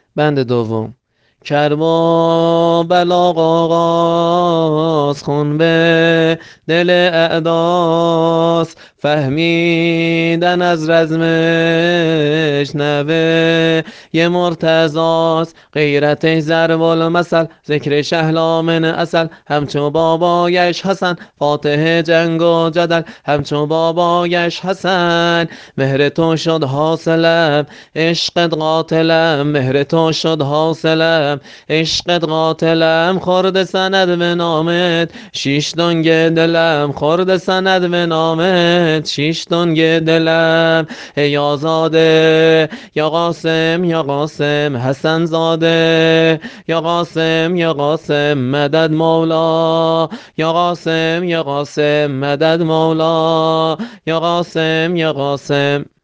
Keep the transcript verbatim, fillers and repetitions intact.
بند دوم. کربلا آغاز خون به دل اعداست، فهمیدن از رزمش نوه یه مرتضاست. غیرتش ضرب المثل، ذکرش اهلامن اصل، همچو بابایش حسن فاتح جنگ و جدل، همچو بابایش حسن. مهر تو شد حاصلم عشقت قاتلم، مهر تو شد حاصلم عشقت قاتلم. خورد سند به نامت شیش دنگ دلم، خورد سند به نامت شیش دنگ دلم. ای آزاده یا قاسم یا قاسم حسن زاده، یا قاسم یا قاسم مدد مولا، یا قاسم یا قاسم مدد مولا، یا قاسم یا قاسم.